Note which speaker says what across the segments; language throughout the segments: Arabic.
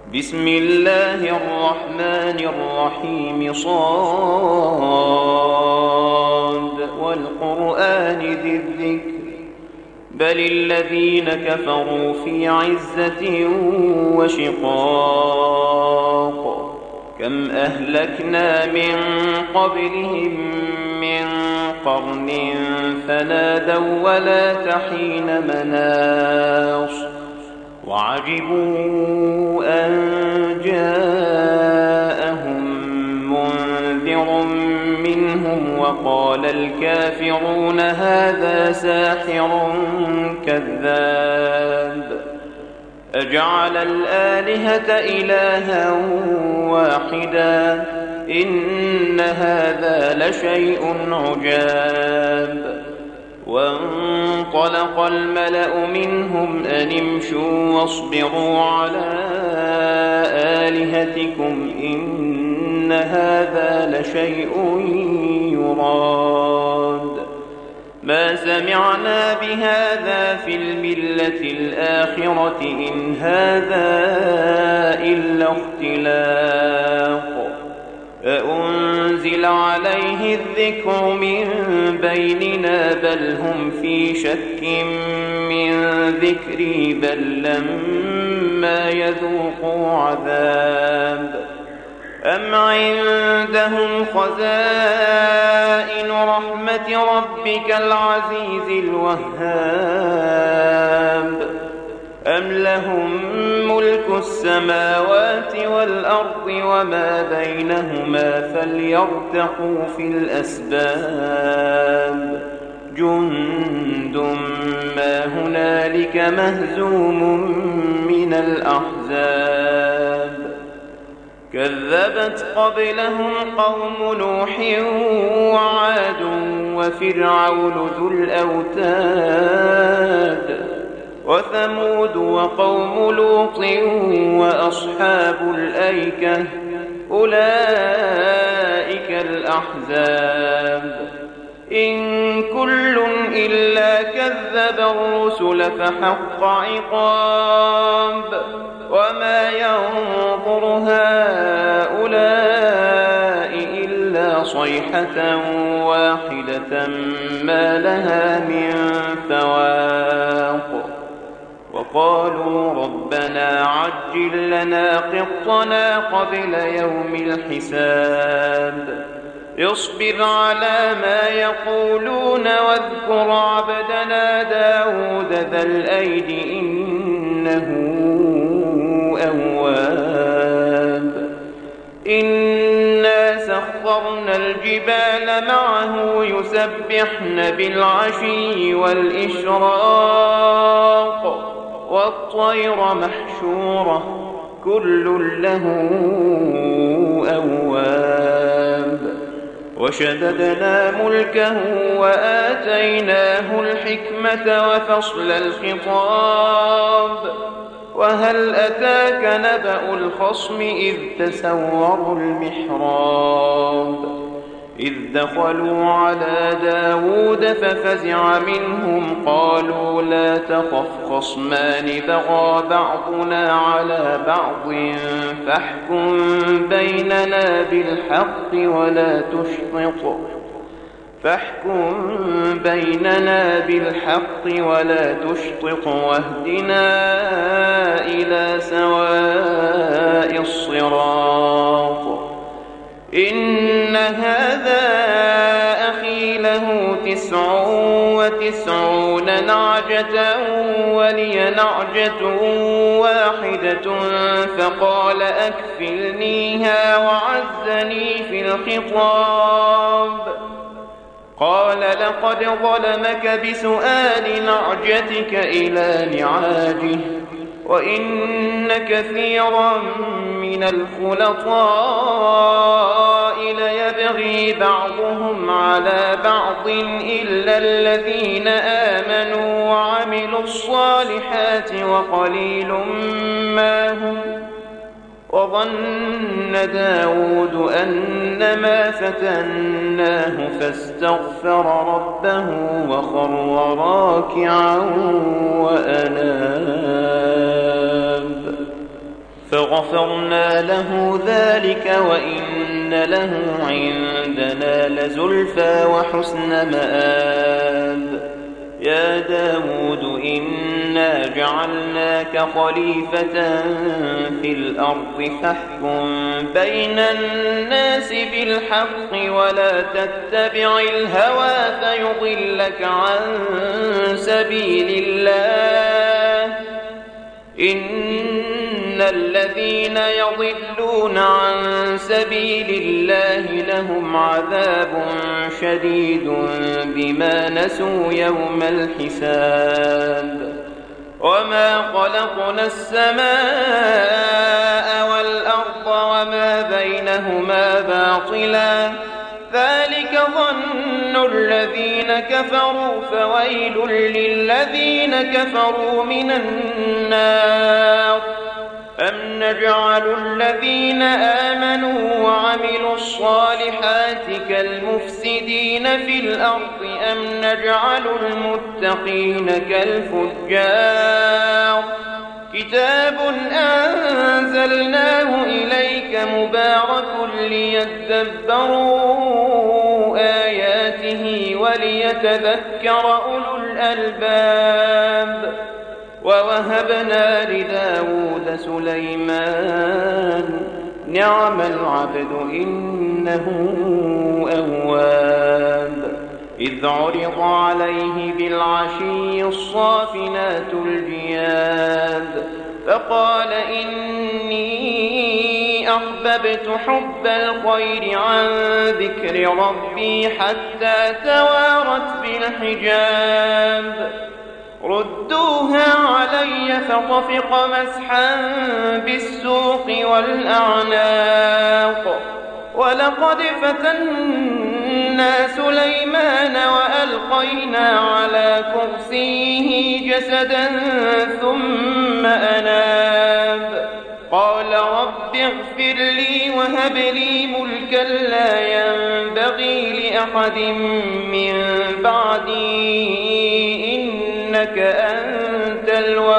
Speaker 1: بسم الله الرحمن الرحيم. صاد والقرآن ذي الذكر بل الذين كفروا في عزة وشقاق كم أهلكنا من قبلهم من قرن فنادوا ولا تحين مناص وعجبوا أن جاءهم منذر منهم وقال الكافرون هذا ساحر كذاب أجعل الآلهة إلها واحدا إن هذا لشيء عجاب. وانطلق الملأ منهم أن امشوا واصبروا على آلهتكم إن هذا لشيء يراد ما سمعنا بهذا في الملة الآخرة إن هذا إلا اختلاق أأنزل عليه الذكر من بيننا بل هم في شك من ذكري بل لما يذوقوا عذاب أم عندهم خزائن رحمة ربك العزيز الوهاب أم لهم ملك السماوات والأرض وما بينهما فليرتقوا في الأسباب جند ما هنالك مهزوم من الأحزاب كذبت قبلهم قوم نوح وعاد وفرعون ذو الأوتاد وثمود وقوم لوط وأصحاب الأيكة أولئك الأحزاب إن كل إلا كذب الرسل فحق عقاب وما ينظر هؤلاء إلا صيحة واحدة ما لها من فواق وقالوا ربنا عجل لنا قطنا قبل يوم الحساب اصبر على ما يقولون واذكر عبدنا داود ذا الأيد إنه أواب إنا سخرنا الجبال معه يسبحن بالعشي والإشراق والطير محشورة كل له أواب وشددنا ملكه وآتيناه الحكمة وفصل الخطاب وهل أتاك نبأ الخصم إذ تسوروا المحراب إذ دخلوا على داود ففزع منهم قالوا لا تخف خصمان بغى بعضنا على بعض فاحكم بيننا بالحق ولا تشطط واهدنا إلى سواء الصراط إن هذا أخي له 99 نعجة ولي نعجة واحدة فقال أكفلنيها وعزني في الخطاب قال لقد ظلمك بسؤال نعجتك إلى نعاجه وإن كثيرا من الخلطاء ليبغي بعضهم على بعض إلا الذين آمنوا وعملوا الصالحات وقليل ما هم وظن داود أنما فتناه فاستغفر ربه وخر راكعا وأناب غفرنا له ذلك وإن له عندنا لزلفى وحسن مآب. يا داود إنا جعلناك خليفة في الأرض فاحكم بين الناس بالحق ولا تتبع الهوى فيضلك عن سبيل الله. إن الذين يضلون عن سبيل الله لهم عذاب شديد بما نسوا يوم الحساب. وما خلقنا السماء والأرض وما بينهما باطلا ذلك ظن الذين كفروا فويل للذين كفروا من النار. أم نجعل الذين آمنوا وعملوا الصالحات كالمفسدين في الأرض أم نجعل المتقين كالفجار. كتاب أنزلناه إليك مبارك ليدبروا آياته وليتذكر أولو الألباب. ووهبنا لداود سليمان نعم العبد إنه أواب. إذ عرض عليه بالعشي الصافنات الجياد فقال إني أحببت حب الخير عن ذكر ربي حتى توارت بالحجاب. ردوها علي فطفق مسحا بالسوق والأعناق. ولقد فتنا سليمان وألقينا على كرسيه جسدا ثم أناب. قال رب اغفر لي وهب لي ملكا لا ينبغي لأحد من بعدي إنك أنت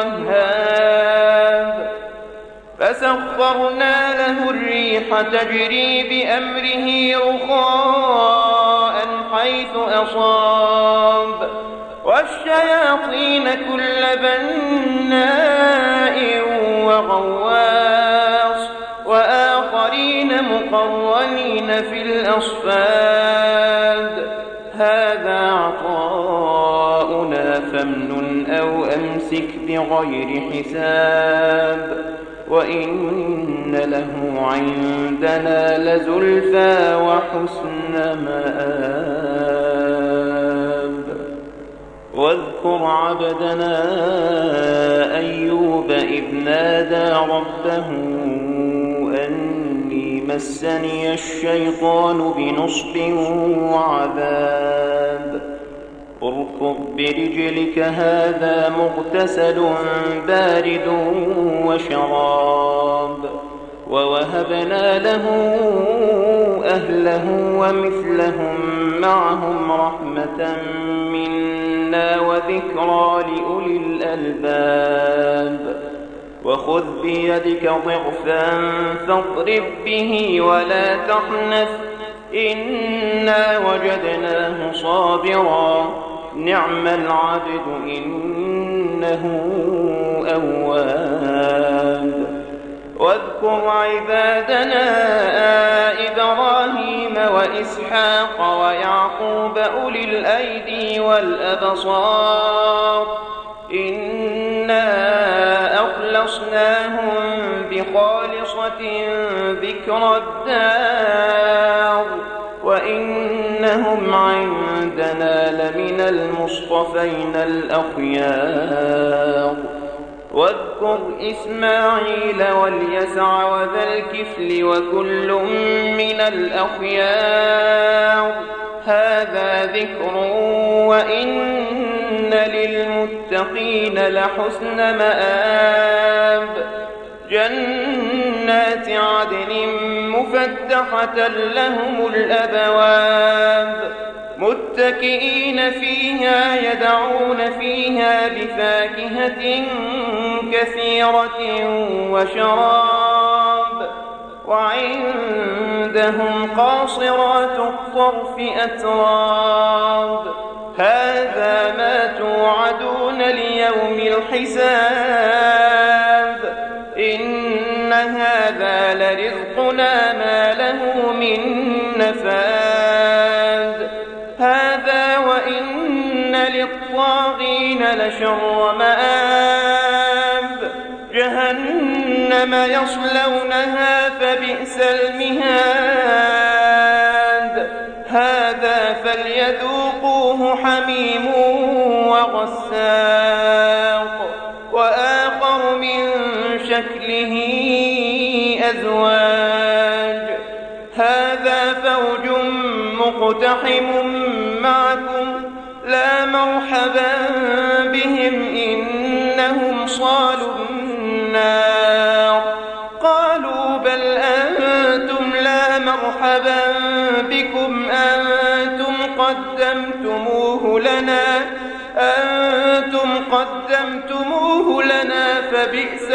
Speaker 1: الوهاب. فسخرنا له الريح تجري بأمره رخاء حيث أصاب والشياطين كل بناء وغواص وآخرين مقرنين في الأصفاد. هذا عطاؤنا فامنن أو أمسك بغير حساب. وإن له عندنا لزلفى وحسن مآب. واذكر عبدنا أيوب إذ نادى ربه أني مسني الشيطان بنصب وعذاب. اركض برجلك هذا مغتسل بارد وشراب. ووهبنا له أهله ومثلهم معهم رحمة منا وذكرى لأولي الألباب. وخذ بيدك ضغثا فاضرب به ولا تحنث إنا وجدناه صابرا نعم العبد إنه أواب. واذكر عبادنا إبراهيم وإسحاق ويعقوب أولي الأيدي والأبصار إنا أخلصناهم بخالصة ذكر الدار وإنهم عندنا لمن المصطفين الأخيار. واذكر إسماعيل واليسع وذا الكفل وكل من الأخيار هذا ذكر وإن للمتقين لحسن مآب. جنات عدن مفتحة لهم الأبواب متكئين فيها يدعون فيها بفاكهة كثيرة وشراب وعندهم قاصرات الطرف أتراب هذا ما توعدون ليوم الحساب إن هذا لرزقنا ما له من نفاد هذا وإن للطاغين لشر مآب جهنم يصلونها فبئس المهاد هذا فليذوقوه حميم وغساق وآخر من شكله أزواج هذا فوج مقتحم معكم لا مرحبا بهم إنهم صالوا النار قالوا بل أنتم لا مرحبا بكم أنتم قدمتموه لنا فبئس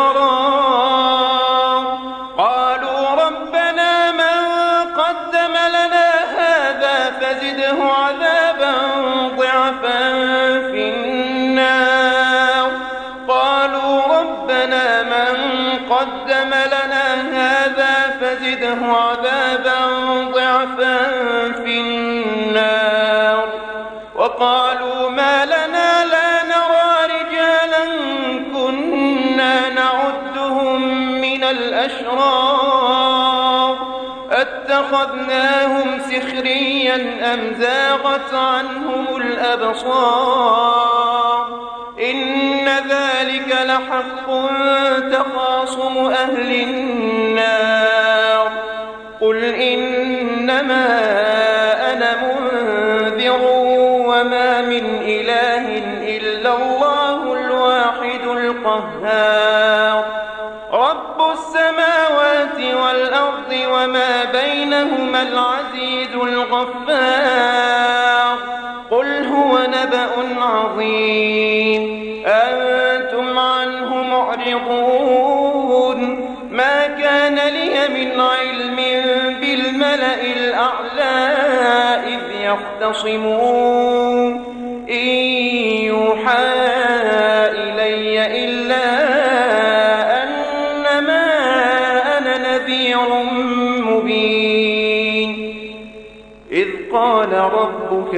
Speaker 1: القرار قالوا ربنا من قدم لنا هذا فزده عذابا ضعفا في النار قالوا ربنا من قدم لنا هذا فزده عذابا ضعفا في النار وقالوا ما لنا لا نرى رجالا كنا نعدهم من الأشرار اتخذناهم سخريا أم زاغت عنهم الأبصار إن ذلك لحق تخاصم أهل النار قل إنما أنا منذر وما من إله إلا الله الواحد القهار رب السماوات والأرض وما بينهما العزيز الغفار قل هو نبأ عظيم أنتم عنه معرضون ما كان لي من علم بالملأ الأعلى إذ يختصمون إن يوحى إلي إلا أنما أنا نذير مبين إذ قال ربك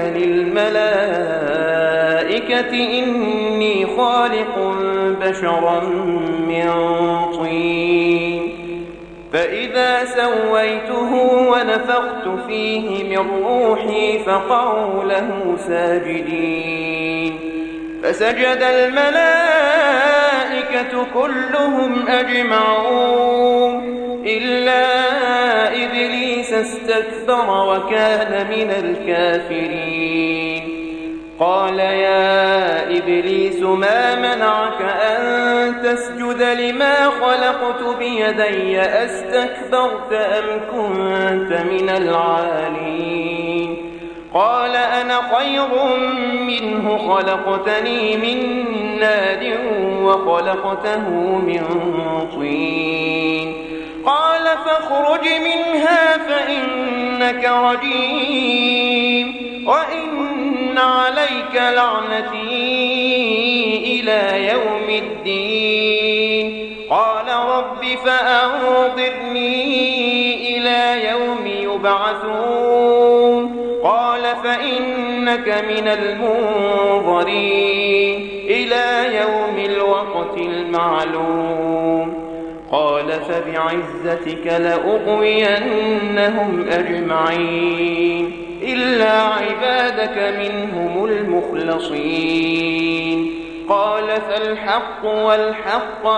Speaker 1: للملائكة إني خالق بشرا من طين فإذا سويته ونفخت فيه من روحي فقعوا له ساجدين فسجد الملائكة كلهم أجمعون إلا إبليس استكبر وكان من الكافرين قال يا إبليس ما منعك أن تسجد لما خلقت بيدي أستكبرت أم كنت من العالين قال أنا خير منه خلقتني من نار وخلقته من طين قال فاخرج منها فإنك رجيم وإن عليك لعنتي إلى يوم الدين قال رب فأنظرني إلى يوم يبعثون قال فإنك من المنظرين إلى يوم الوقت المعلوم قال فبعزتك لأغوينهم أجمعين إلا عبادك منهم المخلصين قال فالحق والحق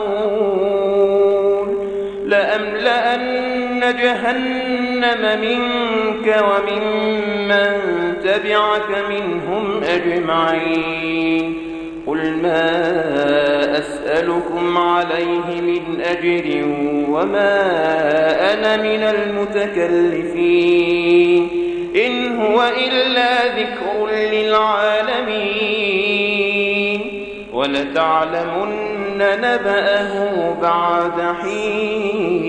Speaker 1: أقول لأملأن جهنم منك وممن تبعك منهم أجمعين قل ما أسألكم عليه من أجر وما أنا من المتكلفين إن هو إلا ذكر للعالمين ولتعلمن نبأه بعد حين